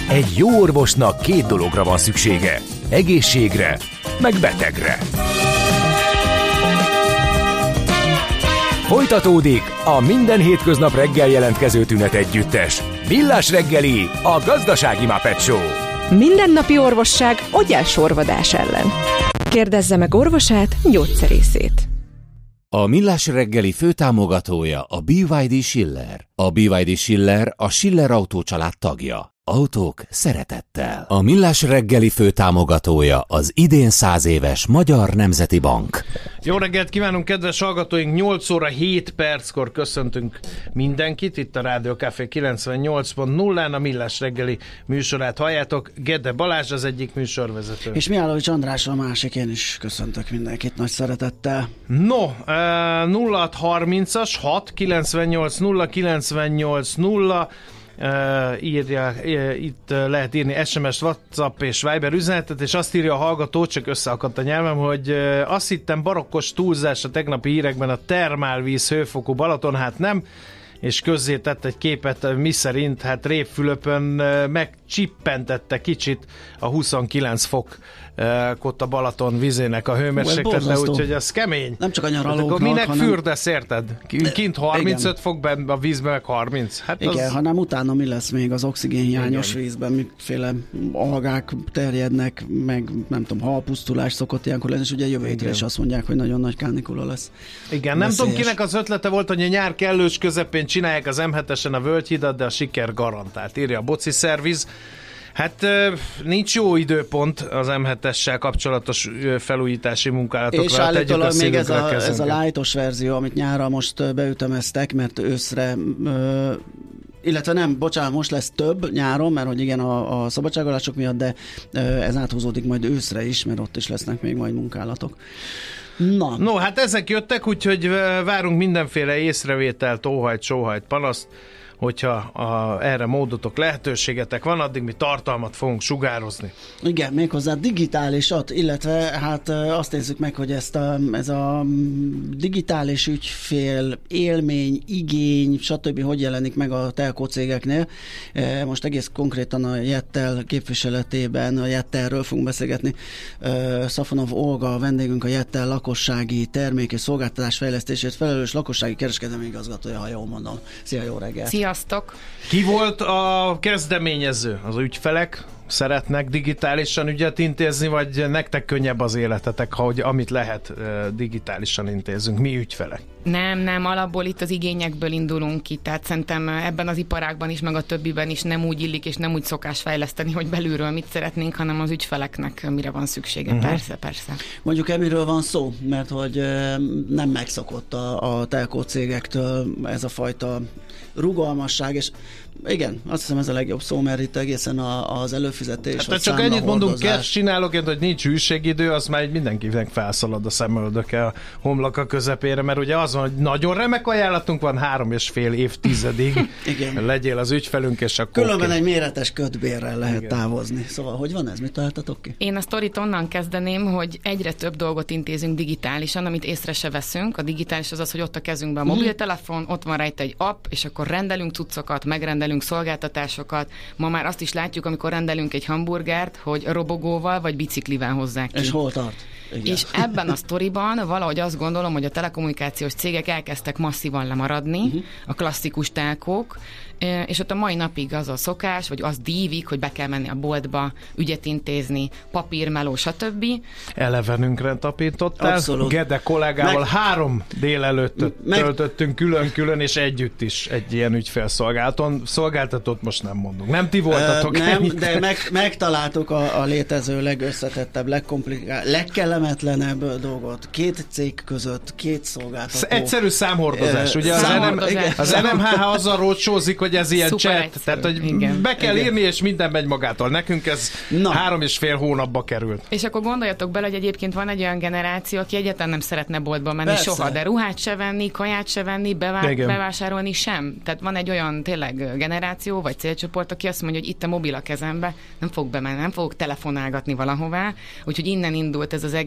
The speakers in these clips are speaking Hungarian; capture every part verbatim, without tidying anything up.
Egy jó orvosnak két dologra van szüksége. Egészségre, meg betegre. Folytatódik a minden hétköznap reggel jelentkező tünet együttes. Millás reggeli, a gazdasági Muppet Show. Mindennapi orvosság ogyásorvadás ellen. Kérdezze meg orvosát, gyógyszerészét. A Millás reggeli főtámogatója a bé vé dé Schiller. A bé vé dé Schiller a Schiller Autó család tagja. Autók szeretettel. A Millás reggeli főtámogatója az idén száz éves Magyar Nemzeti Bank. Jó reggelt kívánunk, kedves hallgatóink! nyolc óra hét perckor köszöntünk mindenkit. Itt a Rádió Café kilencvennyolc pont nullán a Millás reggeli műsorát halljátok. Gede Balázs az egyik műsorvezető. És Mihálovics András a másik, én is köszöntök mindenkit nagy szeretettel. No, nulla hat harmincas hat kilencvennyolc nulla kilencvennyolc nulla Uh, írja, uh, itt uh, lehet írni es em es, WhatsApp és Viber üzenetet, és azt írja a hallgató, csak összeakadt a nyelvem, hogy uh, azt hittem barokkos túlzás a tegnapi hírekben a termálvíz hőfokú Balaton, hát nem, és közzé tett egy képet, mi szerint hát Répfülöpön uh, megcsippentette kicsit a huszonkilenc fok ott a Balaton vizének a hőmérséklete, úgyhogy az kemény. Nem csak a nyaralóknak, hát minek hanem... fürdesz, érted? Kint harmincöt igen. fok, benn a vízben meg harminc. Hát igen, az... hanem utána mi lesz még az oxigénhiányos igen. vízben, miféle algák terjednek, meg nem tudom, halpusztulás szokott ilyenkor lenni, és ugye jövő hétre is azt mondják, hogy nagyon nagy kánikula lesz. Igen, nem tudom kinek az ötlete volt, hogy a nyár kellős közepén csinálják az em hetesen a Völgyhidat, de a siker garantált, írja a Boci Szerviz. Hát nincs jó időpont az em hetessel kapcsolatos felújítási munkálatokra. És állítólag még ez a, ez a lightos verzió, amit nyárra most beütemeztek, mert őszre, ö, illetve nem, bocsánat, most lesz több nyáron, mert hogy igen a, a szabadságolások miatt, de ö, ez áthúzódik majd őszre is, mert ott is lesznek még majd munkálatok. Na. No, hát ezek jöttek, úgyhogy várunk mindenféle észrevételt, óhajt, sóhajt, panaszt, hogyha a, erre módotok, lehetőségetek van, addig mi tartalmat fogunk sugározni. Igen, méghozzá digitálisat, illetve hát azt nézzük meg, hogy ezt a, ez a digitális ügyfél, élmény, igény, stb. Hogy jelenik meg a telkó cégeknél. Most egész konkrétan a Jettel képviseletében, a Jettelről fogunk beszélgetni. Szafonov Olga, a vendégünk, a Jettel lakossági termék és szolgáltatás fejlesztését felelős lakossági kereskedelmi igazgatója, ha jól mondom. Szia, jó reggelt! Szia! Sziasztok! Ki volt a kezdeményező? Az ügyfelek szeretnek digitálisan ügyet intézni, vagy nektek könnyebb az életetek, hogy amit lehet digitálisan intézünk? Mi ügyfelek? Nem, nem, alapból itt az igényekből indulunk ki, tehát szerintem ebben az iparágban is, meg a többiben is nem úgy illik, és nem úgy szokás fejleszteni, hogy belülről mit szeretnénk, hanem az ügyfeleknek mire van szüksége. Uh-huh. Persze, persze. Mondjuk emiről van szó, mert hogy nem megszokott a, a telkó cégektől ez a fajta rugalmasság, és igen, azt hiszem ez a legjobb szó, mert itt egészen a, az előfizetés, hát csak ennyit mondunk, cash csinálok, hogy nincs hűségidő, az már mindenkinek felszalad a szemöldöke a homloka közepére, mert ugye az van, hogy nagyon remek ajánlatunk van, három és fél évtizedig legyél az ügyfelünk, és akkor különben ki. Egy méretes kötbérrel lehet igen. távozni. Szóval, hogy van ez? Mit találtatok ki? Én a sztorit onnan kezdeném, hogy egyre több dolgot intézünk digitálisan, amit észre se veszünk. A digitális az az, hogy ott a kezünkben a mobiltelefon, ott van rajta egy app, és akkor rendelünk cuccokat, megrendelünk szolgáltatásokat. Ma már azt is látjuk, amikor rendelünk egy hamburgert, hogy robogóval vagy biciklivel hozzák ki. És hol tart? Igen. És ebben a sztoriban valahogy azt gondolom, hogy a telekommunikációs cégek elkezdtek masszívan lemaradni, uh-huh. a klasszikus telkók, és ott a mai napig az a szokás, vagy az dívik, hogy be kell menni a boltba, ügyet intézni, papírmeló, stb. Elevenünkre tapintottál. Abszolút. Gede kollégával meg, három délelőttöt meg, töltöttünk külön-külön, és együtt is egy ilyen ügyfélszolgálaton. Szolgáltatót most nem mondunk. Nem ti voltatok. Uh, nem, de meg, megtaláltuk a, a létező legösszetettebb, legkomplikált, legkellemetlenebb dolgot. Két cég között, két szolgáltató. Egyszerű számhordozás. Uh, ugye számhordozás. Az en em há há azzal rócsózik, hogy ez ilyen chat, tehát hogy igen. be kell igen. írni, és minden megy magától. Nekünk ez Na. három és fél hónapba került. És akkor gondoljatok bele, hogy egyébként van egy olyan generáció, aki egyáltalán nem szeretne boltba menni Persze. soha, de ruhát se venni, kaját se venni, bevá- bevásárolni sem. Tehát van egy olyan tényleg generáció, vagy célcsoport, aki azt mondja, hogy itt a mobil a kezembe, nem fog bemenni, nem fogok telefonálgatni valahová, úgyhogy innen indult ez az egész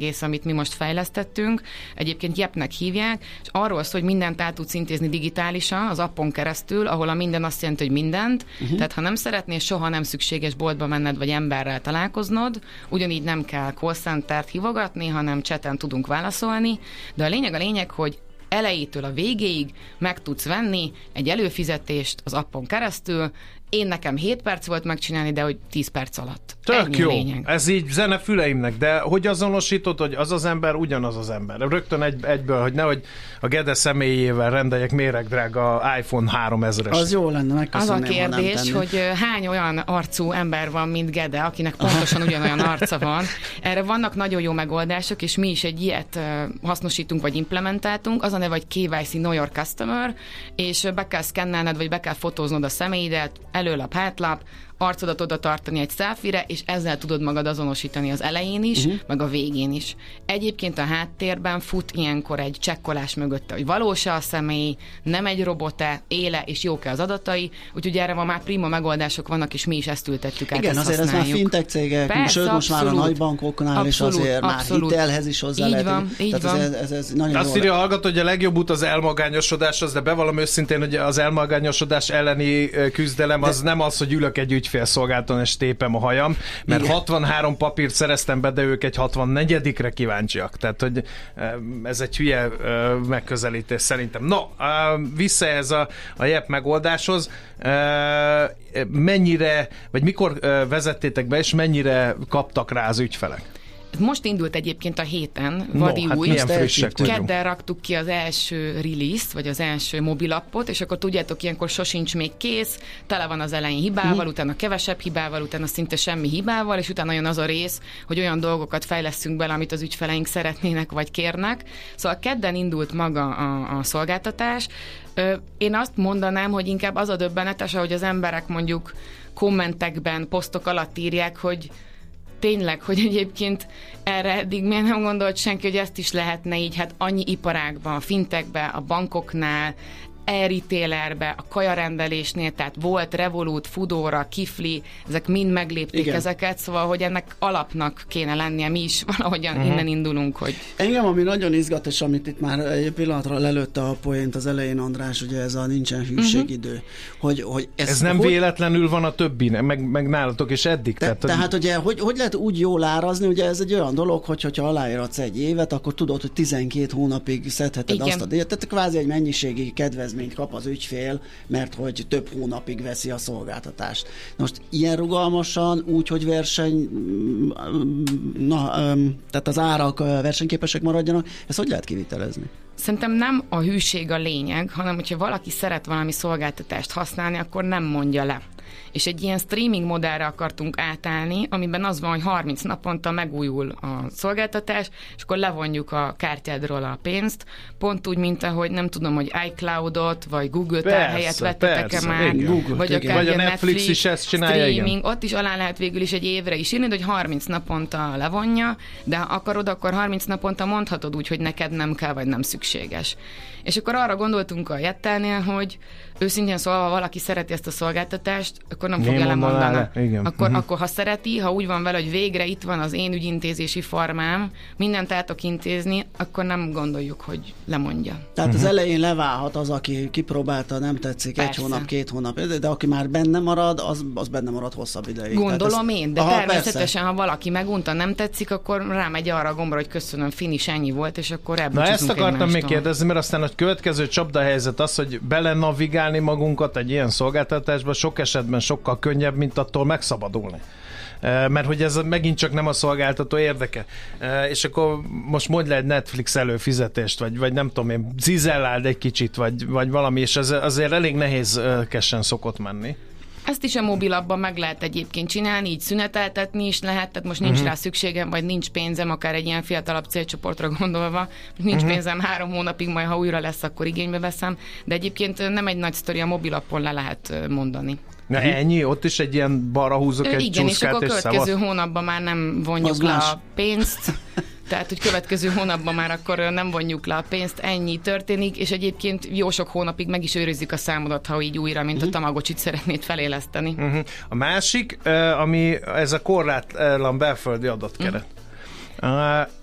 egész, amit mi most fejlesztettünk. Egyébként Jepnek hívják, és arról szól, hogy mindent át tudsz intézni digitálisan, az appon keresztül, ahol a minden azt jelenti, hogy mindent. Uh-huh. Tehát ha nem szeretnél, soha nem szükséges boltba menned, vagy emberrel találkoznod, ugyanígy nem kell call centert hívogatni, hanem chaten tudunk válaszolni, de a lényeg a lényeg, hogy elejétől a végéig meg tudsz venni egy előfizetést az appon keresztül. Én nekem hét perc volt megcsinálni, de hogy tíz perc alatt. Tök Ennyi jó. Lényeg. Ez így zene füleimnek, de hogy azonosítod, hogy az az ember ugyanaz az ember? Rögtön egy, egyből, hogy nehogy a Gede személyével rendeljek méregdrága iPhone háromezeres. Az jó lenne, megköszönném, az a kérdés, hogy hány olyan arcú ember van, mint Gede, akinek pontosan ugyanolyan arca van. Erre vannak nagyon jó megoldások, és mi is egy ilyet hasznosítunk, vagy implementáltunk. Az a neve, hogy ká vé cé Know Your Customer, és be kell szkennelned, vagy be kell fotóznod a személyidet, előlap, hátlap, arcodat oda tartani egy selfie-re, és ezzel tudod magad azonosítani az elején is, uh-huh. meg a végén is. Egyébként a háttérben fut ilyenkor egy csekkolás mögötte, hogy valós-e a személy, nem egy robot-e, éle, és jók-e az adatai, úgyhogy erre ma már prima megoldások vannak, és mi is ezt ültettük át. Igen, azért használjuk. Ez már fintech cégek, Persze, sőt most már a nagybankoknál is azért abszolút. Már hitelhez is hozzá így lehet. Van, így tehát van. Ez, ez, ez nagyon azt írja a hallgató, hogy a legjobb út az elmagányosodás, az, de bevallom őszintén, hogy az elmagányosodás elleni küzdelem de... az nem az, hogy ülök egy ügyfélszolgálaton és tépem a hajam, mert igen. hatvanhárom papírt szereztem be, de ők egy hatvannegyedikre kíváncsiak. Tehát, hogy ez egy hülye megközelítés szerintem. No, vissza ez a, a Jep megoldáshoz. Mennyire, vagy mikor vezettétek be, és mennyire kaptak rá az ügyfelek? Most indult egyébként a héten, vadi no, új. Hát milyen frissek vagyunk. Kedden raktuk ki az első release-t, vagy az első mobilappot, és akkor tudjátok, ilyenkor sosincs még kész, tele van az elején hibával, mm. utána kevesebb hibával, utána szinte semmi hibával, és utána jön az a rész, hogy olyan dolgokat fejlesztünk bele, amit az ügyfeleink szeretnének, vagy kérnek. Szóval kedden indult maga a, a szolgáltatás. Én azt mondanám, hogy inkább az a döbbenetes, ahogy az emberek mondjuk kommentekben, posztok alatt írják, hogy tényleg, hogy egyébként erre eddig miért nem gondolt senki, hogy ezt is lehetne így, hát annyi iparágban, a fintekben, a bankoknál, e-retailerbe, a kajarendelésnél, tehát volt Revolut, Foodora, Kifli, ezek mind meglépték igen. ezeket, szóval, hogy ennek alapnak kéne lennie, mi is valahogyan uh-huh. innen indulunk, hogy... Engem, ami nagyon izgat, és amit itt már egy pillanatra lelőtte a poént az elején, András, ugye ez a nincsen hűségidő, uh-huh. hogy, hogy ez... Ez nem hogy... véletlenül van a többinek, meg, meg nálatok is eddig. Te, tehát, tehát hogy... ugye, hogy, hogy lehet úgy jól árazni, ugye ez egy olyan dolog, hogy hogyha aláíratsz egy évet, akkor tudod, hogy tizenkét hónapig szedheted igen. azt a díjat, tehát kvázi egy mennyiségi kedvezményt kap az ügyfél, mert hogy több hónapig veszi a szolgáltatást. Most ilyen rugalmasan, úgy, hogy verseny, na, tehát az árak versenyképesek maradjanak, ezt hogy lehet kivitelezni? Szerintem nem a hűség a lényeg, hanem hogyha valaki szeret valami szolgáltatást használni, akkor nem mondja le. És egy ilyen streaming modellre akartunk átállni, amiben az van, hogy harminc naponta megújul a szolgáltatás, és akkor levonjuk a kártyádról a pénzt, pont úgy, mint ahogy nem tudom, hogy iCloudot, vagy Google tárhelyet vettetek-e már, Google, vagy akár vagy a Netflix, Netflix is ezt csinálja, streaming, igen. ott is alá lehet végül is egy évre is írni, hogy harminc naponta levonja, de ha akarod, akkor harminc naponta mondhatod úgy, hogy neked nem kell, vagy nem szükséges. És akkor arra gondoltunk a Jettelnél, hogy őszintén szólva, valaki szereti ezt a szolgáltatást, akkor nem fogja lemondani. Akkor, uh-huh. akkor ha szereti, ha úgy van vele, hogy végre itt van az én ügyintézési formám, mindent el tudok intézni, akkor nem gondoljuk, hogy lemondja. Tehát uh-huh. az elején leválhat az, aki kipróbálta, nem tetszik, persze. egy hónap, két hónap, de aki már benne marad, az, az benne marad hosszabb ideig. Gondolom ez... én, de aha, természetesen, persze. ha valaki megunta, nem tetszik, akkor rámegy arra a gombra, hogy köszönöm, finis, ennyi volt, és akkor elbúcsúzunk. Na ezt akartam egymástól. még kérdezni, mert aztán a következő csapdahelyzet az, hogy belenavigálni magunkat egy ilyen szolgáltatásba sok esetben sokkal könnyebb, mint attól megszabadulni. Mert hogy ez megint csak nem a szolgáltató érdeke. És akkor most mondj le egy Netflix előfizetést, vagy, vagy nem tudom én, zizelláld egy kicsit, vagy, vagy valami, és ez azért elég nehézkesen szokott menni. Ezt is a mobilabban meg lehet egyébként csinálni, így szüneteltetni is lehet, tehát most nincs uh-huh. rá szükségem, vagy nincs pénzem, akár egy ilyen fiatalabb célcsoportra gondolva, nincs uh-huh. pénzem három hónapig, majd ha újra lesz, akkor igénybe veszem, de egyébként nem egy nagy sztori, a mobilappon le lehet mondani. Na ennyi? Ott is egy ilyen balra húzok egy igen, csúszkát, és akkor és a következő hónapban már nem vonjuk az le más. A pénzt, tehát, hogy következő hónapban már akkor nem vonjuk le a pénzt, ennyi történik, és egyébként jó sok hónapig meg is őrizzük a számodat, ha így újra, mint uh-huh. a Tamagocsit szeretnéd feléleszteni. Uh-huh. A másik, ami ez a korlátlan belföldi adatkeret. Uh-huh.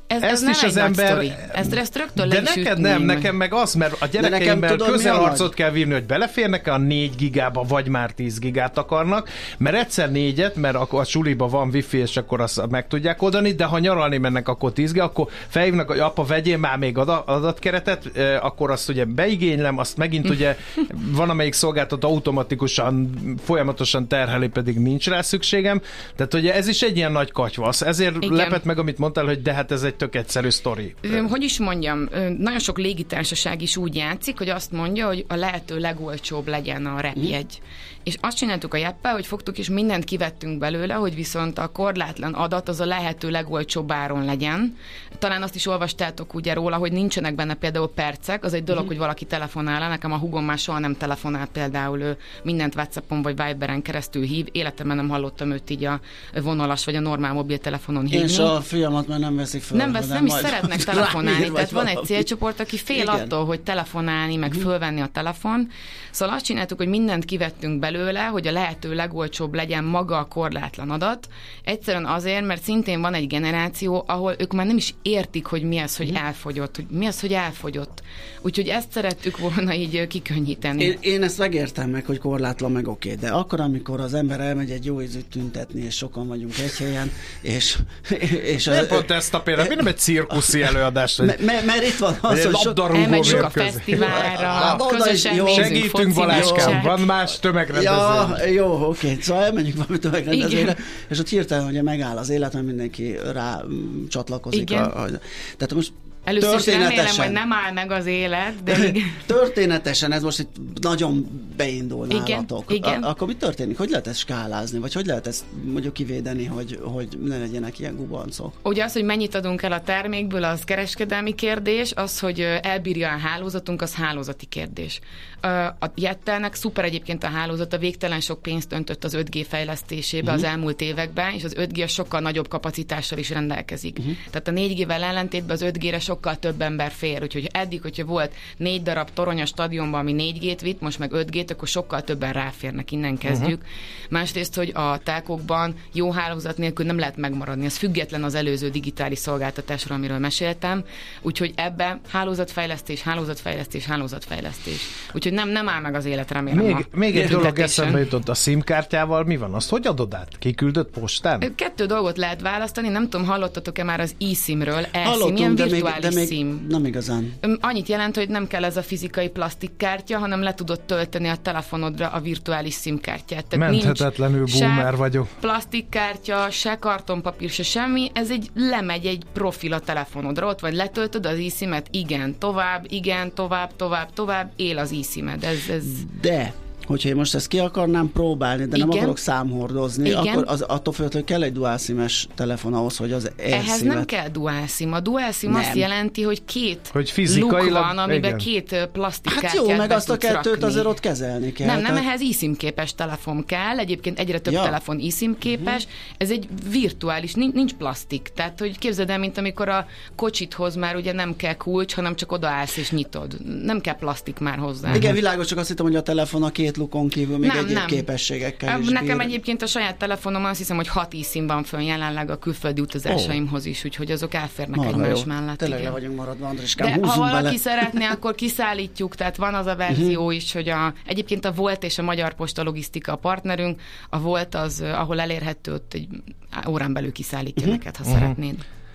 ez, ez nem is az ember... Ezt, ezt rögtön de neked nem, nekem meg az, mert a gyerekeimmel közelharcot kell vívni, hogy beleférnek a négy gigába, vagy már tíz gigát akarnak, mert egyszer négyet, mert akkor a suliba van wifi, és akkor azt meg tudják oldani, de ha nyaralni mennek, akkor tíz gigá, akkor felhívnak, hogy apa, vegyél már még adatkeretet, akkor azt ugye beigénylem, azt megint ugye van, amelyik szolgáltató automatikusan, folyamatosan terheli, pedig nincs rá szükségem. Tehát ugye ez is egy ilyen nagy katyvasz. Ezért igen. lepett meg, amit mondtál, hogy de hát ez egy tök egyszerű sztori. Hogy is mondjam, nagyon sok légitársaság is úgy játszik, hogy azt mondja, hogy a lehető legolcsóbb legyen a repjegy. Mm. És azt csináltuk a Jeppel, hogy fogtuk és mindent kivettünk belőle, hogy viszont a korlátlan adat az a lehető legolcsóbb áron legyen. Talán azt is olvastátok ugye róla, hogy nincsenek benne például percek, az egy dolog, mm. hogy valaki telefonál, nekem a húgom már soha nem telefonál, például ő mindent WhatsAppon vagy Viberen keresztül hív, életemben nem hallottam őt így a vonalas vagy a normál mobiltelefonon hívni. És a fiamat már nem veszik fel. Nem vesz, nem is szeretnek telefonálni, tehát van egy célcsoport, aki fél igen. attól, hogy telefonálni, meg mm. fölvenni a telefon. Szóval azt csináltuk, hogy mindent kivettünk belőle, hogy a lehető legolcsóbb legyen maga a korlátlan adat. Egyszerűen azért, mert szintén van egy generáció, ahol ők már nem is értik, hogy mi az, hogy elfogyott, hogy mi az, hogy elfogyott. Úgyhogy ezt szerettük volna így kikönnyíteni. Én, én ezt megértem meg, hogy korlátlan meg oké, de akkor, amikor az ember elmegy egy jó ízűt tüntetni, és sokan vagyunk egy helyen, és... és nem a, pont ezt a példát, mi nem egy cirkuszi előadás? Mert mert itt van az, hogy so, elmegyünk a fesztiválra, közösen nézünk segítünk, Baláskám, van más tömegrendező. Ja, jó, oké, szóval elmegyünk valami tömegrendezőre, és ott hirtelen ugye megáll az élet, mert mindenki rá csatlakozik. A, a, tehát most először is remélem, hogy nem áll meg az élet, de igen. Történetesen ez most itt nagyon beindul nálatok. Igen, igen. A, akkor mi történik? Hogy lehet ezt skálázni? Vagy hogy lehet ezt mondjuk kivédeni, hogy, hogy ne legyenek ilyen gubancok? Ugye az, hogy mennyit adunk el a termékből, az kereskedelmi kérdés, az, hogy elbírja a hálózatunk, az hálózati kérdés. A Jettelnek szuper egyébként a hálózat, a végtelen sok pénzt öntött az öt G fejlesztésébe uh-huh. az elmúlt években, és az öt G sokkal nagyobb kapacitással is rendelkezik. Uh-huh. Tehát a négy G-vel ellentétben az öt G-re sokkal több ember fér, úgyhogy eddig, hogyha volt négy darab torony a stadionban, ami négy G-t vitt, most meg öt G-t, akkor sokkal többen ráférnek, innen kezdjük. Uh-huh. Másrészt, hogy a telkókban jó hálózat nélkül nem lehet megmaradni, ez független az előző digitális szolgáltatásról, amiről meséltem, úgyhogy ebbe hálózatfejlesztés, hálózatfejlesztés, hálózatfejlesztés. Úgyhogy nem, nem áll meg az élet, remélem. Még, még egy dolog eszembe jutott, a SIM-kártyával mi van? Azt hogy adod át? Kiküldött postán? Kettő dolgot lehet választani, nem tudom, hallottatok-e már az eSIM-ről? eSIM, ilyen virtuális de még, SIM. Nem igazán. Annyit jelent, hogy nem kell ez a fizikai plastikkártya, hanem le tudod tölteni a telefonodra a virtuális SIM-kártyát. Tehát menthetetlenül boomer vagyok. Plastikkártya, se kartonpapír, se semmi, ez egy lemegy egy profil a telefonodra, ott vagy letöltöd az eSIM-et, igen, tovább, igen, tovább, tovább, tovább, él az eSIM-ed. Ez, ez... De... hogyha én most ezt ki akarnám próbálni, de igen. nem akarok számhordozni, igen. akkor az, attól féltől kell egy dual SIM-es telefon ahhoz, hogy az AirSIM-et... Ehhez nem kell dual SIM. A dual SIM nem. azt jelenti, hogy két hogy fizikailag luk van, amiben igen. két plastikkártyát hát jó, meg azt a kettőt rakni. Azért ott kezelni kell. Nem, nem, tehát... ehhez eSIM képes telefon kell, egyébként egyre több ja. telefon eSIM képes, uh-huh. ez egy virtuális, nincs, nincs plastik. Tehát, hogy képzeld el, mint amikor a kocsithoz már ugye nem kell kulcs, hanem csak odaállsz és nyitod. Nem kell plastik már hozzá. Igen, világos, csak azt hittem, hogy a telefon a két lukon kívül még nem, egyéb nem. képességekkel is Nekem bír. Egyébként a saját telefonom azt hiszem, hogy hat eSIM van fönn jelenleg a külföldi utazásaimhoz is, úgyhogy azok elférnek Marha egymás jó. mellett. Tényleg le vagyunk maradva, Andriskám, de ha valaki bele. szeretné, akkor kiszállítjuk, tehát van az a verzió uh-huh. is, hogy a, egyébként a Volt és a Magyar Posta Logisztika a partnerünk, a Volt az, ahol elérhető, ott egy órán belül kiszállítja uh-huh. neked, ha uh-huh. szeretnéd.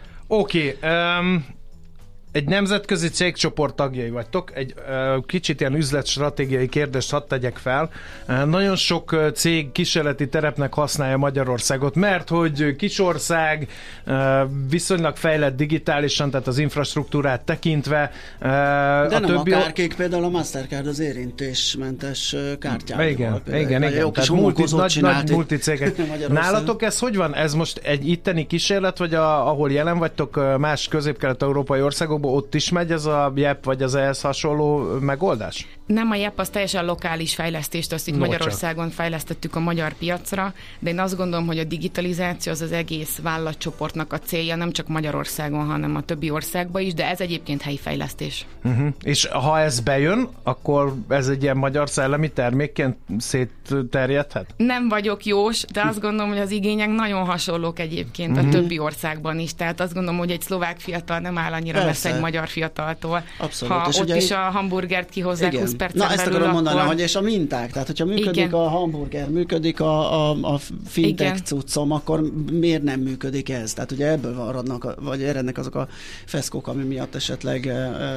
Oké, okay, um... egy nemzetközi cégcsoport tagjai vagytok, egy uh, kicsit ilyen üzletstratégiai kérdést hadd tegyek fel. Uh, nagyon sok uh, cég kísérleti terepnek használja Magyarországot, mert hogy kisország, uh, viszonylag fejlett digitálisan, tehát az infrastruktúrát tekintve. Uh, De a nem többi akárkék, például a Mastercard az érintésmentes kártyával. Igen, igen, igen. Jó kis multi, nagy, nagy multicégek. Nálatok ez hogy van? Ez most egy itteni kísérlet, vagy a, ahol jelen vagytok más közép-kelet-európai országokban, ott is megy ez a Jepp vagy az ehhez hasonló megoldás? Nem, a jep az teljesen lokális fejlesztést, azt itt no, Magyarországon csak fejlesztettük a magyar piacra, de én azt gondolom, hogy a digitalizáció az az egész vállalatcsoportnak a célja, nem csak Magyarországon, hanem a többi országban is, de ez egyébként helyi fejlesztés. Uh-huh. És ha ez bejön, akkor ez egy ilyen magyar szellemi termékként szétterjedhet? Nem vagyok jós, de azt gondolom, hogy az igények nagyon hasonlók egyébként uh-huh. a többi országban is, tehát azt gondolom, hogy egy szlovák fiatal nem áll annyira messze egy magyar fiataltól. Abszolút. Ha és ott is a hamburgert kihozzák igen. húsz percen Na, ezt belül, akarom mondani, akkor... hogy és a minták, tehát hogyha működik igen. a hamburger, működik a, a, a fintech cuccom, akkor miért nem működik ez? Tehát ugye ebből maradnak, vagy erednek azok a feszkók, ami miatt esetleg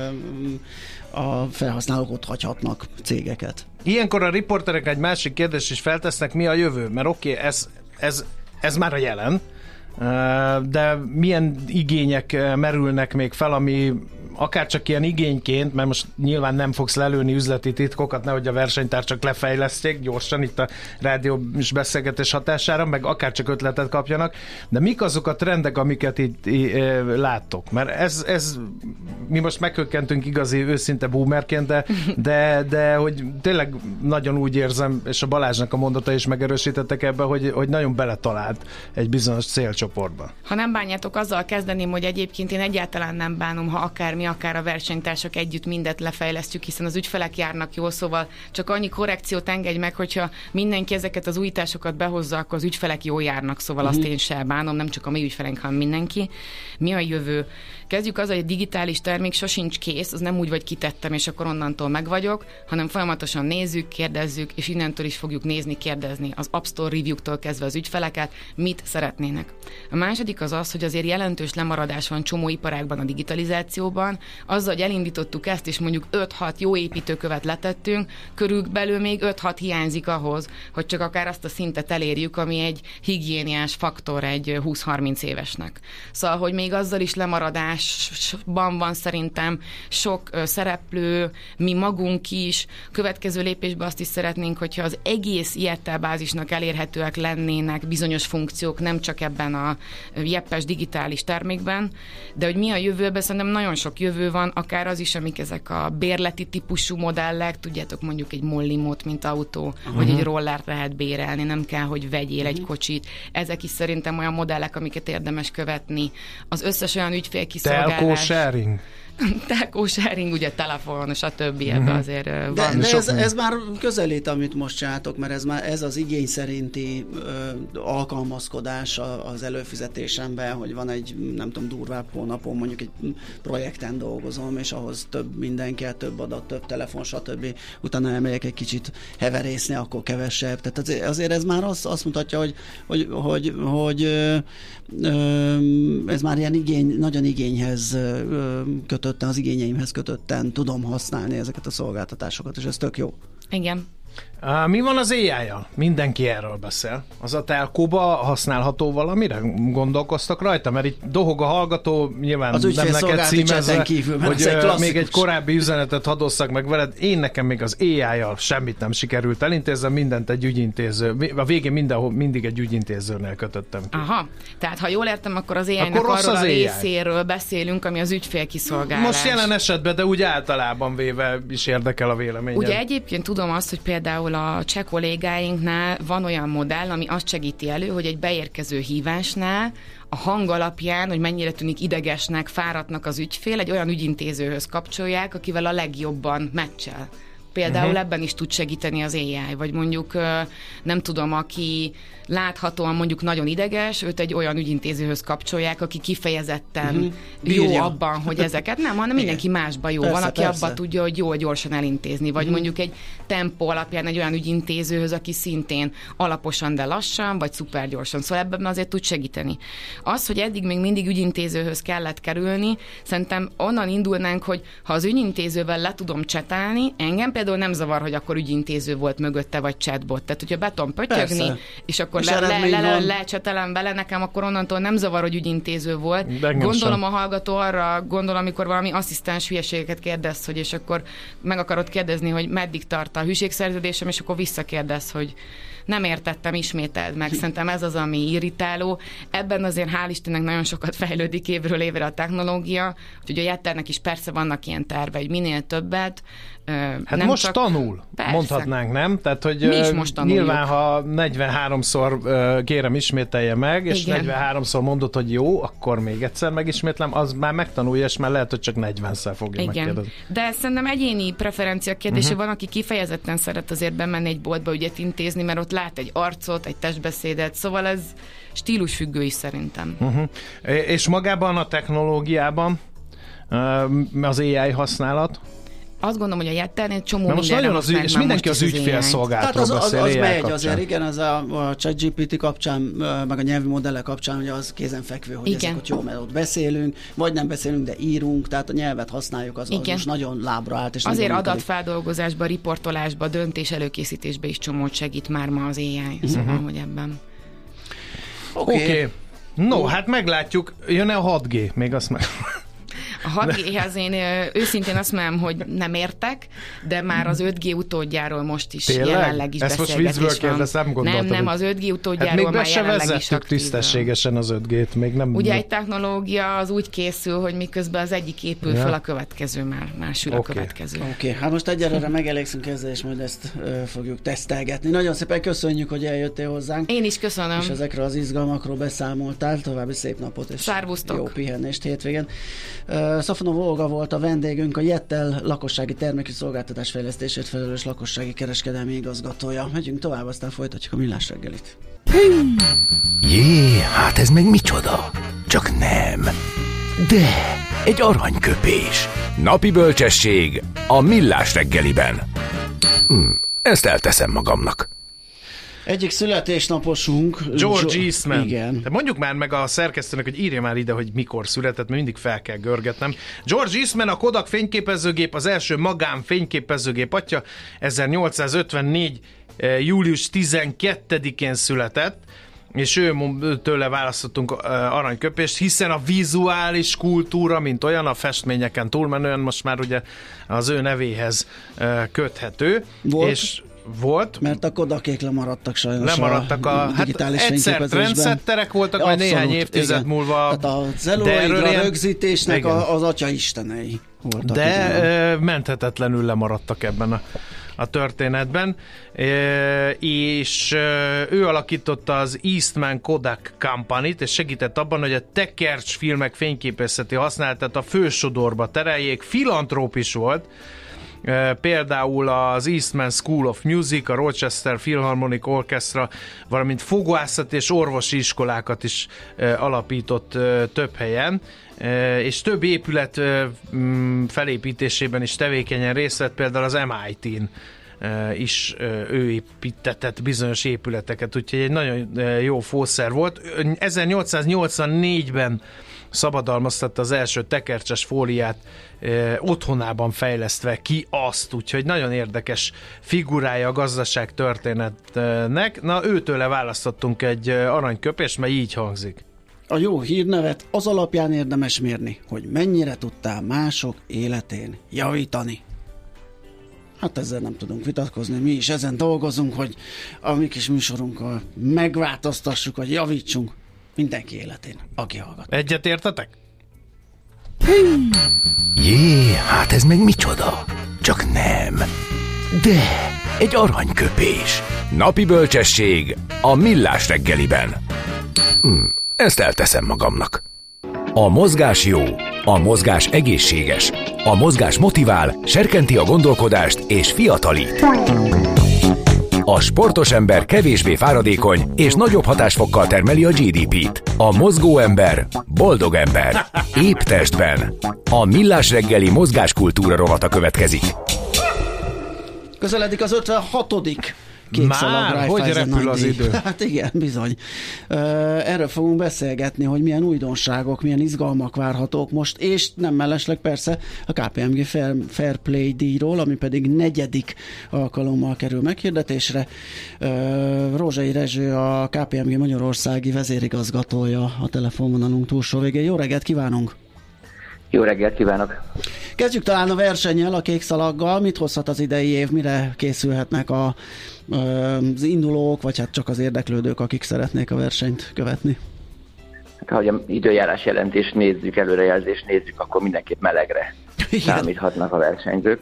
a felhasználók ott hagyhatnak cégeket. Ilyenkor a riporterek egy másik kérdést is feltesznek, mi a jövő? Mert oké, okay, ez, ez, ez már a jelen, de milyen igények merülnek még fel, ami akár csak ilyen igényként, mert most nyilván nem fogsz lelőni üzleti titkokat, nehogy a versenytársak lefejleszték gyorsan itt a rádiós beszélgetés hatására, meg akár csak ötletet kapjanak, de mik azok a trendek, amiket itt í, é, láttok? Mert ez, ez mi most meghökkentünk igazi őszinte boomerként, de, de, de hogy tényleg nagyon úgy érzem, és a Balázsnak a mondata is megerősítettek ebbe, hogy, hogy nagyon beletalált egy bizonyos célcsoportba. Ha nem bánjátok, azzal kezdeném, hogy egyébként én egyáltalán nem bánom, ha akár mi, akár a versenytársak együtt mindet lefejlesztjük, hiszen az ügyfelek járnak jól, szóval csak annyi korrekciót engedj meg, hogyha mindenki ezeket az újításokat behozza, akkor az ügyfelek jól járnak, szóval uh-huh. azt én sem bánom, nem csak a mi ügyfeleink, hanem mindenki. Mi a jövő? Kezdjük azzal, hogy egy digitális termék sosincs kész, az nem úgy, vagy kitettem, és akkor onnantól megvagyok, hanem folyamatosan nézzük, kérdezzük, és innentől is fogjuk nézni, kérdezni az App Store review-tól kezdve az ügyfeleket, mit szeretnének. A második az az, hogy azért jelentős lemaradás van csomó iparágban a digitalizációban, azzal, hogy elindítottuk ezt, és mondjuk öt-hat jó építőkövet letettünk, körülbelül még öt-hat hiányzik ahhoz, hogy csak akár azt a szintet elérjük, ami egy higiéniás faktor egy húsz-harminc évesnek. Szóval, hogy még azzal is lemaradás van szerintem sok ö, szereplő, mi magunk is. Következő lépésben azt is szeretnénk, hogyha az egész i er té bázisnak elérhetőek lennének bizonyos funkciók, nem csak ebben a jeppes digitális termékben, de hogy mi a jövőben, szerintem nagyon sok jövő van, akár az is, amik ezek a bérleti típusú modellek, tudjátok, mondjuk egy mollimót, mint autó, uh-huh. vagy egy rollert lehet bérelni, nem kell, hogy vegyél uh-huh. egy kocsit. Ezek is szerintem olyan modellek, amiket érdemes követni. Az összes olyan ügyfél Telco sharing. telco sharing, ugye telefon, stb. Mm-hmm. Ebbe azért de, van. De ez, ez már közelít, amit most csináltok, mert ez már ez az igény szerinti ö, alkalmazkodás az előfizetésemben, hogy van egy, nem tudom, durvább hónapon, mondjuk egy projekten dolgozom, és ahhoz több mindenki, több adat, több telefon, stb. Utána elmegyek egy kicsit heverészni, akkor kevesebb. Tehát azért, azért ez már azt, azt mutatja, hogy, hogy, hogy, hogy ö, ö, ez már ilyen igény, nagyon igényhez ö, kötötten, az igényeimhez kötötten tudom használni ezeket a szolgáltatásokat, és ez tök jó. Igen. Uh, mi van az á í-jal? Mindenki erről beszél. Az a telkóba használható valamire? Gondolkoztak rajta? Mert itt dohog a hallgató, nyilván az nem neked címezve, kívül, hogy egy még egy korábbi üzenetet hadosszak meg veled. Én nekem még az á í-jal semmit nem sikerült elintéznem, mindent egy ügyintéző. A végén mindenhol, mindig egy ügyintézőnél kötöttem ki. Aha, tehát ha jól értem, akkor az á í-nek arról az a részéről beszélünk, ami az ügyfélkiszolgálás. Most jelen esetben, de úgy általában véve is érdekel a véleményed. Ugye egyébként tudom azt, hogy például a cseh kollégáinknál van olyan modell, ami azt segíti elő, hogy egy beérkező hívásnál a hang alapján, hogy mennyire tűnik idegesnek, fáradtnak az ügyfél, egy olyan ügyintézőhöz kapcsolják, akivel a legjobban meccsel. Például uh-huh. ebben is tud segíteni az á í, vagy mondjuk nem tudom, aki láthatóan mondjuk nagyon ideges, őt egy olyan ügyintézőhöz kapcsolják, aki kifejezetten uh-huh. jó Bírja. abban, hogy ezeket nem, hanem mindenki másban jó. Persze, van, aki persze. abban tudja, hogy jól gyorsan elintézni, vagy uh-huh. mondjuk egy tempó alapján egy olyan ügyintézőhöz, aki szintén alaposan, de lassan, vagy szuper gyorsan. Szóval ebben azért tud segíteni. Az, hogy eddig még mindig ügyintézőhöz kellett kerülni, szerintem onnan indulnánk, hogy ha az ügyintézővel le tudom csetálni, engem például nem zavar, hogy akkor ügyintéző volt mögötte, vagy chatbot. Tehát, hogyha be tudom pötyögni, és akkor le, le, le, le, lecsetelem vele, nekem akkor onnantól nem zavar, hogy ügyintéző volt. Gondolom sem. A hallgató arra gondol, amikor valami asszisztens hülyeségeket kérdez, hogy és akkor meg akarod kérdezni, hogy meddig tart a hűségszerződésem, és akkor visszakérdez, hogy nem értettem, ismételd meg. Szerintem ez az, ami irritáló. Ebben azért hál' Istennek nagyon sokat fejlődik évről évre a technológia, úgyhogy a Jetternek is persze vannak ilyen terve, hogy minél többet Hát nem most csak... tanul, Persze. mondhatnánk, nem? Tehát, hogy Mi is most tanuljuk. Nyilván, ha negyvenháromszor kérem ismételje meg, és Igen. negyvenháromszor mondod, hogy jó, akkor még egyszer megismétlem, az már megtanulja, és már lehet, hogy csak negyvenszer fogja Igen. megkérdezni. De szerintem egyéni preferencia kérdése Uh-huh. van, aki kifejezetten szeret azért bemenni egy boltba ügyet intézni, mert ott lát egy arcot, egy testbeszédet, szóval ez stílusfüggő is szerintem. Uh-huh. És magában a technológiában az á i használat? Azt gondolom, hogy a Jettelnél egy csomó Na most nagyon az ügy, és mindenki az ügyfélszolgálatról Tehát az, az, beszél az á i megy kapcsán. azért, igen, az a, a ChatGPT kapcsán, meg a nyelvi modellek kapcsán, hogy az kézenfekvő, hogy igen. ezek ott jó, mert ott beszélünk, vagy nem beszélünk, de írunk, tehát a nyelvet használjuk, az, az most nagyon lábra állt. És azért adatfeldolgozásba, riportolásba, döntés előkészítésbe is csomót segít már ma az á i, uh-huh. szóval, hogy ebben. Oké. Okay. Okay. No, hát meglátjuk, jön-e a hat G, még azt meg... A hat G-hez én őszintén azt mondom, hogy nem értek, de már az öt G utódjáról most is Tényleg? jelenleg is Ezt beszélgetés most van. kérdez, nem gondoltad, nem, nem, hogy... az öt G utódjáról hát még már jelenleg is aktív. tisztességesen az öt G-t, még nem... Ugye egy technológia az úgy készül, hogy miközben az egyik épül ja. fel, a következő már, már sül okay. a következő. Oké, okay. Hát most egyelőre megelégszünk ezzel, és majd ezt ö, fogjuk tesztelgetni. Nagyon szépen köszönjük, hogy eljöttél hozzánk. Én is köszönöm. És ezekről az izgalmakról beszámoltál. További szép napot, és Szárvusztok. Jó pihenést hétvégén. Uh, Szafonov Olga volt a vendégünk, a Jettel lakossági termékű szolgáltatás fejlesztését felelős lakossági kereskedelmi igazgatója. Megyünk tovább, aztán folytatjuk a Millás reggelit. Jé, hát ez meg micsoda? Csak nem. De egy aranyköpés. Napi bölcsesség a Millás reggeliben. Hm, ezt elteszem magamnak. Egyik születésnaposunk... George Jo- Eastman. Igen. De mondjuk már meg a szerkesztőnek, hogy írja már ide, hogy mikor született, mert mindig fel kell görgetnem. George Eastman, a Kodak fényképezőgép, az első magán fényképezőgép atya, ezernyolcszázötvennégy. július tizenkettedikén született, és ő tőle választottunk aranyköpést, hiszen a vizuális kultúra, mint olyan, a festményeken túlmenően most már ugye az ő nevéhez köthető. Volt? És volt. Mert a Kodakék lemaradtak sajnos. Lemaradtak a, a digitális hát egyszer trendsetterek voltak, majd néhány évtized igen. múlva. Tehát a celluloidra rögzítésnek a, az atya istenei voltak. De igen. menthetetlenül lemaradtak ebben a, a történetben. E, és ő alakította az Eastman Kodak Company-t, és segített abban, hogy a tekercs filmek fényképészeti használatát a fősodorba tereljék. Filantróp is volt. Például az Eastman School of Music, a Rochester Philharmonic Orchestra, valamint fogászat és orvosi iskolákat is alapított több helyen, és több épület felépítésében is tevékenyen részt vett, például az em i té-n is ő építetett bizonyos épületeket, úgyhogy egy nagyon jó fószer volt. ezernyolcszáznyolcvannégyben szabadalmaztatta az első tekercses fóliát, eh, otthonában fejlesztve ki azt, úgyhogy nagyon érdekes figurája a gazdaság történetnek. Na, őtőle választottunk egy aranyköpést, mert így hangzik. A jó hírnevet az alapján érdemes mérni, hogy mennyire tudtál mások életén javítani. Hát ezzel nem tudunk vitatkozni, mi is ezen dolgozunk, hogy a mi kis műsorunkkal megváltoztassuk, vagy javítsunk mindenki életén, aki hallgat. Egyet értetek? Jé, hát ez meg micsoda? Csak nem. De egy aranyköpés. Napi bölcsesség a Millás reggeliben. Hm, ezt elteszem magamnak. A mozgás jó, a mozgás egészséges, a mozgás motivál, serkenti a gondolkodást és fiatalít. A sportos ember kevésbé fáradékony és nagyobb hatásfokkal termeli a gé dé pét. A mozgó ember boldog ember. Épp testben. A Millás reggeli mozgáskultúra rovata következik. Közeledik az ötvenhatodik Már, hogy repül az idő. Hát igen, bizony. Erről fogunk beszélgetni, hogy milyen újdonságok, milyen izgalmak várhatók most, és nem mellesleg persze a ká pé em gé Fair, Fair Play díjról, ami pedig negyedik alkalommal kerül meghirdetésre. Rózsai Rezső, a ká pé em gé Magyarországi vezérigazgatója a telefonvonalunk túlsó végén. Jó reggelt kívánunk! Jó reggelt kívánok! Kezdjük talán a versennyel, a kék szalaggal. Mit hozhat az idei év, mire készülhetnek a, az indulók, vagy hát csak az érdeklődők, akik szeretnék a versenyt követni? Ha az időjárás jelentést nézzük, előrejelzést nézzük, akkor mindenképp melegre számíthatnak a versenyzők.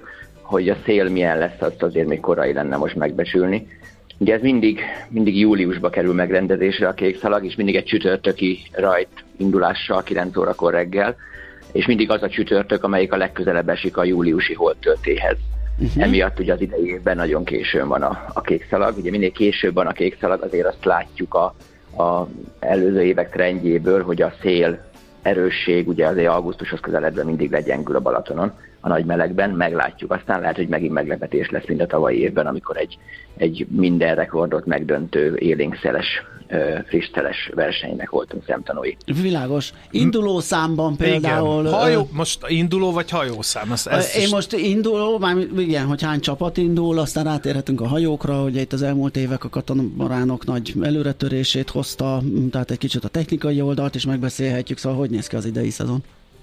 hogy a szél milyen lesz, azt azért még korai lenne most megbecsülni. Ugye ez mindig, mindig júliusba kerül megrendezésre a kékszalag, és mindig egy csütörtöki rajt indulással kilenc órakor reggel, és mindig az a csütörtök, amelyik a legközelebb esik a júliusi holdtöltéhez. Uh-huh. Emiatt ugye az idei évben nagyon későn van a, a kékszalag. Ugye minél később van a kékszalag, azért azt látjuk a, a előző évek trendjéből, hogy a szél erősség ugye azért augusztushoz közeledve mindig legyengül a Balatonon, a nagy melegben, meglátjuk. Aztán lehet, hogy megint meglepetés lesz, mint a tavalyi évben, amikor egy, egy minden rekordot megdöntő élénkszeles, frisszeles versenynek voltunk szemtanúi. Világos. Induló számban például... Igen. Hajó, most induló vagy hajószám? Ezt, ezt én is... most induló, már igen, hogy hány csapat indul, aztán rátérhetünk a hajókra, ugye itt az elmúlt évek a katamaránok nagy előretörését hozta, tehát egy kicsit a technikai oldalt is megbeszélhetjük, szóval hogy néz ki az idei szezon?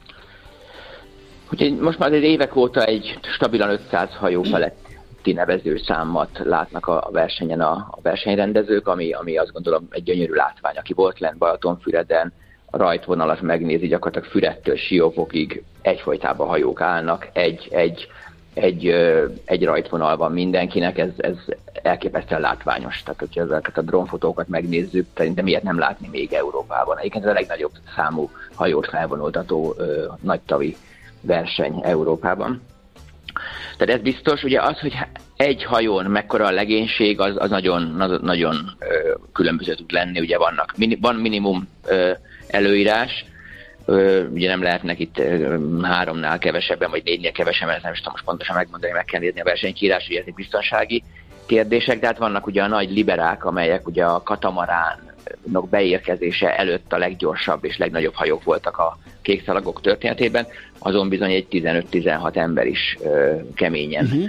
Úgyhogy most már egy évek óta egy stabilan ötszáz hajó feletti nevezőszámot látnak a versenyen a, a versenyrendezők, ami, ami azt gondolom egy gyönyörű látvány. Aki volt lent Balatonfüreden, a rajtvonalat megnézi, gyakorlatilag Füredtől Siófokig egyfolytában hajók állnak, egy, egy, egy, egy rajtvonal van mindenkinek, ez, ez elképesztően látványos. Tehát, hogyha ezeket a drónfotókat megnézzük, szerintem ilyet nem látni még Európában. Egyébként ez a legnagyobb számú hajót felvonultató ö, nagytavi verseny Európában. Tehát ez biztos, ugye az, hogy egy hajón mekkora a legénység, az, az nagyon, az nagyon ö, különböző tud lenni, ugye vannak, mini, van minimum ö, előírás, ö, ugye nem lehetnek itt ö, háromnál kevesebben, vagy négynél kevesebben, nem is tudom most pontosan megmondani, meg kell nézni a versenykírás, ugye ezek biztonsági kérdések, de hát vannak ugye a nagy liberák, amelyek ugye a katamaránok beérkezése előtt a leggyorsabb és legnagyobb hajók voltak a kékszalagok történetében, azon bizony egy tizenöt-tizenhat ember is ö, keményen uh-huh.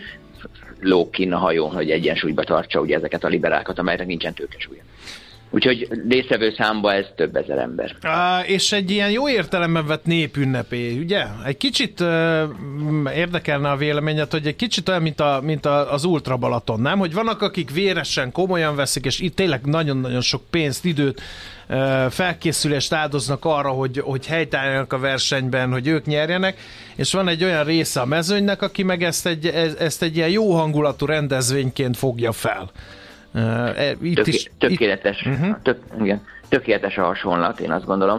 lóg kinn a hajón, hogy egyensúlyba tartsa ugye ezeket a liberákat, amelynek nincsen tőkesúlya. Úgyhogy résztvevő számba ez több ezer ember. Á, és egy ilyen jó értelemben vett népünnepé, ugye? Egy kicsit uh, érdekelne a véleményed, hogy egy kicsit olyan, mint, a, mint a, az Ultra Balaton, nem? Hogy vannak, akik véresen, komolyan veszik, és itt tényleg nagyon-nagyon sok pénzt, időt, uh, felkészülést áldoznak arra, hogy, hogy helytálljanak a versenyben, hogy ők nyerjenek, és van egy olyan része a mezőnynek, aki meg ezt egy, ezt egy ilyen jó hangulatú rendezvényként fogja fel. Uh, itt Töké, is, tökéletes, itt... uh-huh. tök, igen, tökéletes a hasonlat, én azt gondolom.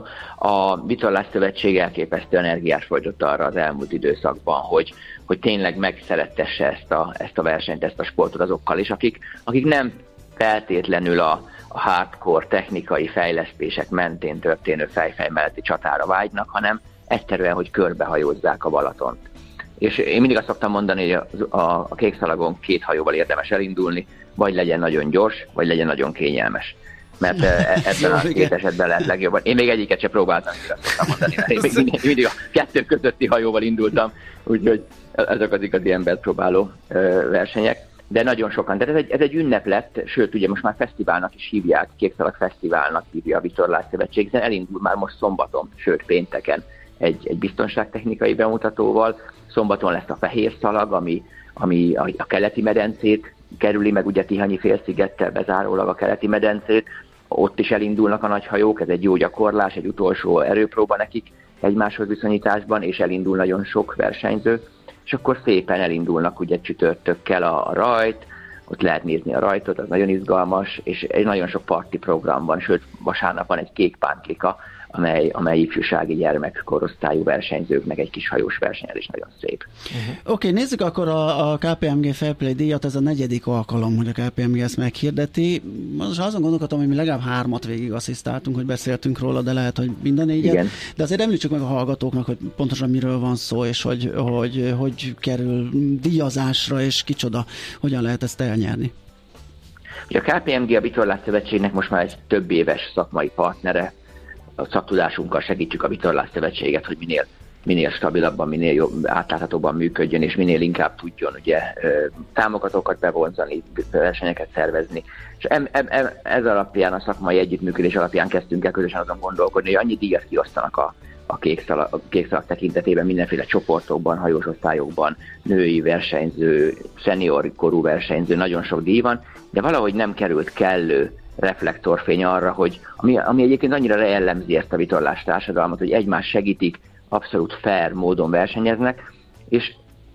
A Vitorlás Szövetség elképesztő energiás folytott arra az elmúlt időszakban, hogy, hogy tényleg megszerettesse ezt a, ezt a versenyt, ezt a sportot azokkal is, akik, akik nem feltétlenül a, a hardcore technikai fejlesztések mentén történő fejfej melletti csatára vágynak, hanem egyszerűen, hogy körbehajózzák a Balatont. És én mindig azt szoktam mondani, hogy a, a, a kékszalagon két hajóval érdemes elindulni, vagy legyen nagyon gyors, vagy legyen nagyon kényelmes. Mert ebben a két esetben lehet legjobban. Én még egyiket sem próbáltam, azt szoktam mondani, mert én még mindig, mindig a kettő közötti hajóval indultam, úgyhogy ezek az igazi embert próbáló versenyek. De nagyon sokan, tehát ez egy, ez egy ünnep lett, sőt, ugye most már fesztiválnak is hívják, Kékszalag Fesztiválnak hívja a Vitorlás Szövetség, hiszen elindul már most szombaton, sőt pénteken egy, egy biztonságtechnikai bemutatóval. Szombaton lesz a fehér szalag, ami, ami a, a keleti medencét kerüli, meg ugye Tihanyi félszigettel bezárólag a keleti medencét. Ott is elindulnak a nagy hajók, ez egy jó gyakorlás, egy utolsó erőpróba nekik egymáshoz viszonyításban, és elindul nagyon sok versenyző, és akkor szépen elindulnak ugye csütörtökkel a, a rajt, ott lehet nézni a rajtot, az nagyon izgalmas, és egy nagyon sok parti program van, sőt vasárnap van egy kék pántlika, amely, amely ifjúsági gyermekkorosztályú versenyzőknek egy kis hajós versenyen is nagyon szép. Uh-huh. Oké, okay, nézzük akkor a, a ká pé em gé Fair Play díjat, ez a negyedik alkalom, hogy a ká pé em gé ezt meghirdeti. Most azon gondolkodtam, hogy mi legalább hármat végig asszisztáltunk, hogy beszéltünk róla, de lehet, hogy minden négyet. Igen. De azért említsük meg a hallgatóknak, hogy pontosan miről van szó, és hogy hogy, hogy kerül díjazásra, és kicsoda, hogyan lehet ezt elnyerni. Ugye a ká pé em gé a Vitorlás Szövetségnek most már egy több éves szakmai partnere. A szaktudásunkkal segítjük a Vitorlás Szövetséget, hogy minél, minél stabilabban, minél jobb, átláthatóban működjön, és minél inkább tudjon ugye támogatókat bevonzani, versenyeket szervezni. És em, em, em, ez alapján, a szakmai együttműködés alapján kezdtünk el közösen azon gondolkodni, hogy annyi díjat kiosztanak a, a kékszalag, a kékszalag tekintetében mindenféle csoportokban, hajós osztályokban, női versenyző, szenior korú versenyző, nagyon sok díj van, de valahogy nem került kellő reflektorfény arra, hogy ami, ami egyébként annyira jellemzi ezt a vitorlás társadalmat, hogy egymást segítik, abszolút fair módon versenyeznek, és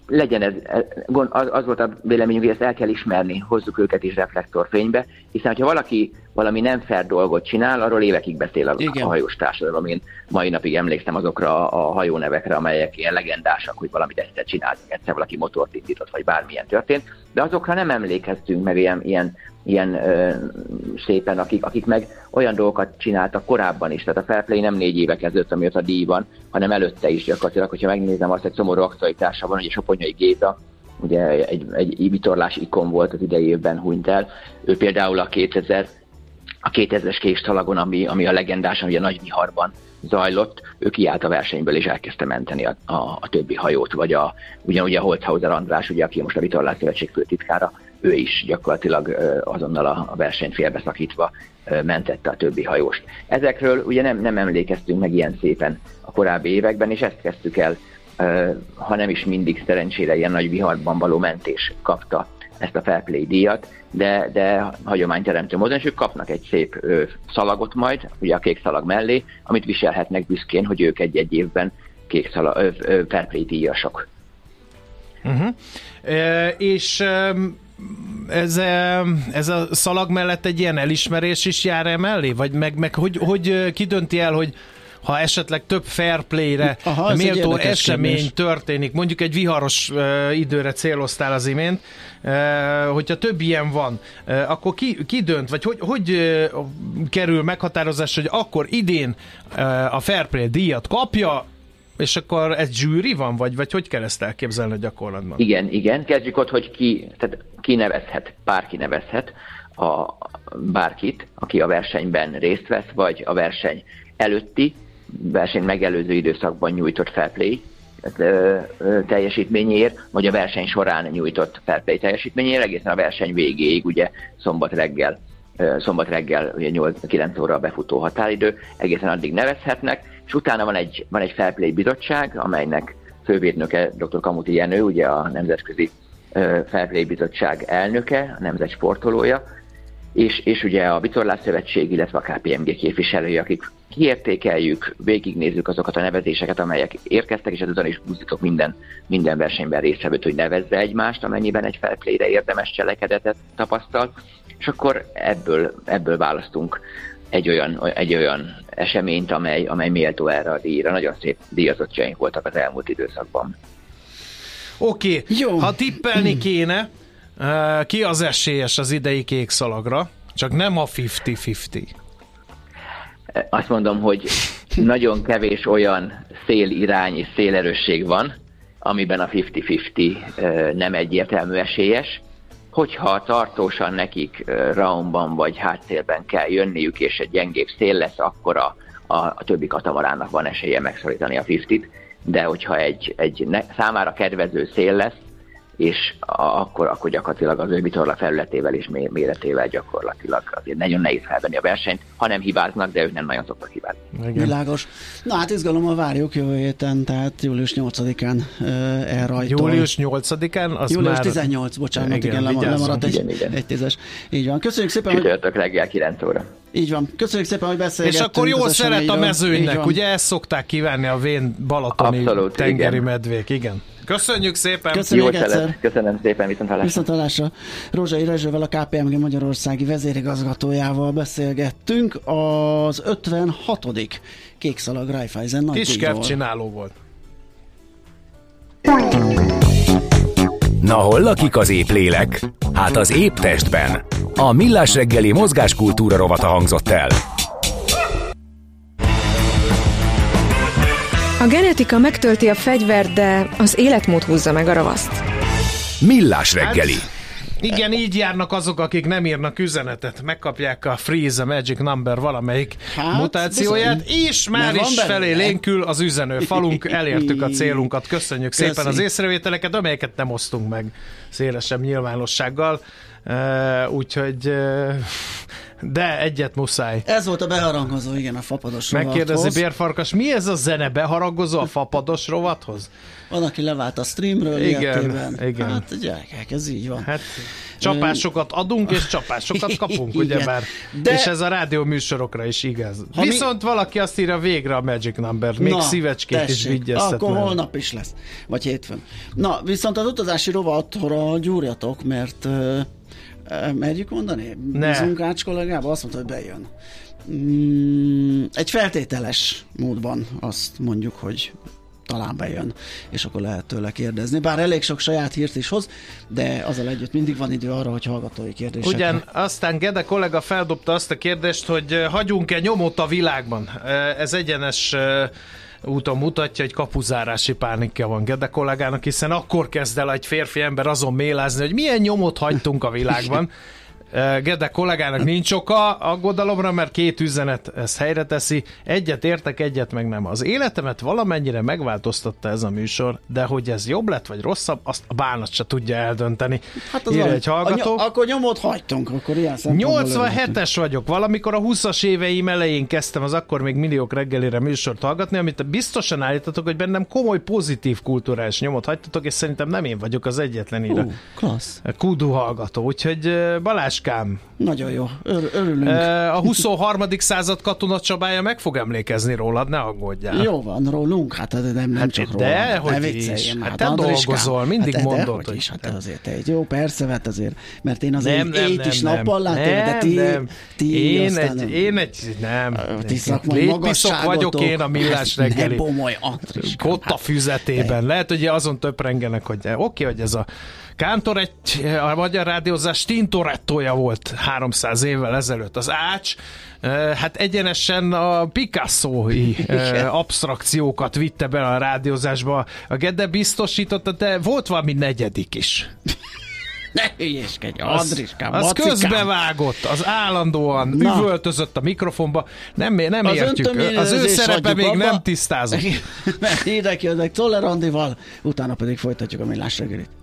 legyen ez, az, az volt a véleményünk, hogy ezt el kell ismerni, hozzuk őket is reflektorfénybe, hiszen ha valaki valami nem fair dolgot csinál, arról évekig beszél a, a hajós társadalom. Én mai napig emlékszem azokra a hajónevekre, amelyek ilyen legendásak, hogy valamit egyszer csináltunk, egyszer valaki motort indított, vagy bármilyen történt, de azokra nem emlékeztünk meg ilyen, ilyen, ilyen ö, szépen, akik, akik meg olyan dolgokat csináltak korábban is. Tehát a Fair Play nem négy évek ezelőtt, amiatt a díj van, hanem előtte is gyakorlatilag, hogyha megnézem azt, egy szomorú aktualitása van, hogy a Soponyai Géza, ugye egy, egy vitorlás ikon volt, az idei évben hunyt el. Ő például a kétezer a kétezres kékszalagon, ami, ami a legendás, ami a nagy viharban zajlott, ő kiállt a versenyből és elkezdte menteni a, a, a többi hajót, vagy a, ugyanúgy a Holzhauser András, ugye, aki most a Vitorlás Szövetség főtitkára, ő is gyakorlatilag azonnal a, a versenyt félbeszakítva mentette a többi hajóst. Ezekről ugye nem, nem emlékeztünk meg ilyen szépen a korábbi években, és ezt kezdtük el, ha nem is mindig szerencsére ilyen nagy viharban való mentés kapta ezt a Fair Play díjat, de, de hagyományteremtő módon, és ők kapnak egy szép ö, szalagot majd, ugye a kék szalag mellé, amit viselhetnek büszkén, hogy ők egy-egy évben kék szalag, ö, ö, Fair Play díjasok. Uh-huh. E, és ez, ez a szalag mellett egy ilyen elismerés is jár -e mellé? Vagy meg, meg hogy, hogy ki dönti el, hogy ha esetleg több fair play-re Aha, méltó esemény kérdés. történik, mondjuk egy viharos uh, időre céloztál az imént, uh, hogyha több ilyen van, uh, akkor ki, ki dönt, vagy hogy, hogy uh, kerül meghatározás, hogy akkor idén uh, a fair play díjat kapja, és akkor ez zsűri van, vagy, vagy hogy kell ezt elképzelni a gyakorlatban? Igen, igen. Kezdjük ott, hogy ki, tehát ki nevezhet, bárki nevezhet a, bárkit, aki a versenyben részt vesz, vagy a verseny előtti, verseny megelőző időszakban nyújtott fair play teljesítményéért, vagy a verseny során nyújtott fair play teljesítményéért, egészen a verseny végéig, ugye szombat reggel, szombat reggel ugye nyolc-kilenc óra a befutó határidő, egészen addig nevezhetnek, és utána van egy, van egy fair play bizottság, amelynek fővédnöke dr. Kamuti Jenő, ugye a Nemzetközi Fair Play Bizottság elnöke, a nemzet sportolója, és, és ugye a Vitorlás Szövetség, illetve a ká pé em gé képviselői, akik kiértékeljük, végignézzük azokat a nevezéseket, amelyek érkeztek, és ezután is buzdítok minden, minden versenyben résztvevőt, hogy nevezze egymást, amennyiben egy fair play-re érdemes cselekedetet tapasztal, és akkor ebből, ebből választunk egy olyan, egy olyan eseményt, amely, amely méltó erre a díjra. Nagyon szép díjazottjaink voltak az elmúlt időszakban. Oké, okay. Ha tippelni kéne, ki az esélyes az idei kék szalagra? Csak nem a ötven-ötven. Azt mondom, hogy nagyon kevés olyan szélirány és szélerősség van, amiben a ötven-ötven nem egyértelmű esélyes. Hogyha tartósan nekik roundban vagy hátszélben kell jönniük, és egy gyengébb szél lesz, akkor a, a, a többi katamarának van esélye megszorítani a ötvenöt, de hogyha egy, egy ne, számára kedvező szél lesz, és a, akkor, akkor gyakorlatilag az ő vitorla felületével és méretével gyakorlatilag azért nagyon nehéz felvenni a versenyt, ha nem hibáznak, de ők nem nagyon szoktak hibázni. Világos. Na hát izgalommal várjuk jövő héten, tehát július nyolcadikán uh, elrajtol. Július nyolcadikán? Az július már... tizennyolc, bocsánat, igen, igen lemaradt egy, igen, igen. egy tízes. Így van. Köszönjük szépen, Csütörtök hogy... reggel kilenc óra. Így van. Köszönjük szépen, hogy beszélgettünk. És akkor jól szeret a mezőnynek, ugye ezt szokták kívánni a vén balatoni Abszolút, tengeri igen. medvék, igen. Köszönjük szépen! Köszönjük egyszer! Köszönöm szépen, viszonthallásra! Viszonthallásra! Rózsai Rezsővel, a ká pé em gé magyarországi vezérigazgatójával beszélgettünk az ötvenhatodik Kékszalag Raiffeisen nagy díjról. Kiskerv csináló volt. Na hol lakik az épp lélek? Hát az épp testben. A Millás reggeli mozgáskultúra rovata hangzott el. A genetika megtölti a fegyvert, de az életmód húzza meg a ravaszt. Millás reggeli. Hát, igen, így járnak azok, akik nem írnak üzenetet. Megkapják a Freeze a Magic Number valamelyik hát, mutációját, bizony. És már is felé lénkül az üzenő falunk. Elértük a célunkat. Köszönjük Köszi. szépen az észrevételeket, amelyeket nem osztunk meg szélesebb nyilvánossággal. Uh, úgyhogy uh, De egyet muszáj. Ez volt a beharangozó, igen, a fapados rovathoz. Megkérdezi Bérfarkas, mi ez a zene beharangozó a fapados rovathoz? Van, aki levált a streamről igen, ilyetében. igen. Hát gyerekek, ez így van. Hát csapásokat adunk, és csapásokat kapunk, ugyebár. De... És ez a rádió műsorokra is igaz. Ha Viszont mi... valaki azt írja végre a Magic Number, még Na, szívecskét tessék, is vigyeztet. Akkor meg. Holnap is lesz, vagy hétfőn. Na, viszont az utazási rovathora gyúrjatok, mert uh, merjük mondani? Bízunk Ács kollégába, azt mondta, hogy bejön. Mm, egy feltételes módban azt mondjuk, hogy talán bejön, és akkor lehet tőle kérdezni. Bár elég sok saját hírt is hoz, de azzal együtt mindig van idő arra, hogy hallgatói kérdésekre. Ugyan aztán Gede kollega feldobta azt a kérdést, hogy hagyunk-e nyomot a világban. Ez egyenes úton mutatja, hogy kapuzárási pánikja van Gede kollégának, hiszen akkor kezd el egy férfi ember azon mélázni, hogy milyen nyomot hagytunk a világban. Gede kollégának nincs oka aggodalomra, mert két üzenet ezt helyre teszi. Egyet értek, egyet meg nem. Az életemet valamennyire megváltoztatta ez a műsor, de hogy ez jobb lett vagy rosszabb, azt a bánat se tudja eldönteni. Hát az egy hallgató. Ny- akkor nyomot hagytunk, akkor ilyen szempontból. nyolcvanhetes vagyok, valamikor a huszas éveim elején kezdtem az akkor még Milliók reggelire műsort hallgatni, amit biztosan állítatok, hogy bennem komoly pozitív kulturális nyomot hagytatok, és szerintem nem én vagyok az egyetlen ide. Uh, klassz. Kudu hallgató, úgyhogy Balázs Kám. Nagyon jó, Ör- örülünk. A huszonharmadik század Katona Csabája meg fog emlékezni rólad, ne aggódjál. Jó van, rólunk, hát nem, nem hát csak de, rólad. hogy Ne is. Hát, hát te dolgozol, mindig hát mondod, hogy is, hát te azért egy jó, persze, hát azért, mert én azért nem, nem, éjt nem, is nem, nappal látom, de ti, nem. ti én aztán egy, nem. én egy, nem. Ti szakmai magasságotok. vagyok én a Millás reggeli. Ne bomoly, Andriskám. Kotta füzetében. Lehet, hogy azon töprengenek, hogy oké, okay, hogy ez a Kántor egy, a magyar rádiózás Tintorettója volt háromszáz évvel ezelőtt. Az Ács, hát egyenesen a Picasso-i absztrakciókat vitte be a rádiózásba. A Gede biztosította, de volt valami negyedik is. Ne hülyéskedj, Andriskám, az, az közbevágott, az állandóan Na. üvöltözött a mikrofonba. Nem, nem az értjük. Az ő szerepe még abba, nem tisztázott. Mert hírek jönnek Czoller Andival, utána pedig folytatjuk a Millás reggelit.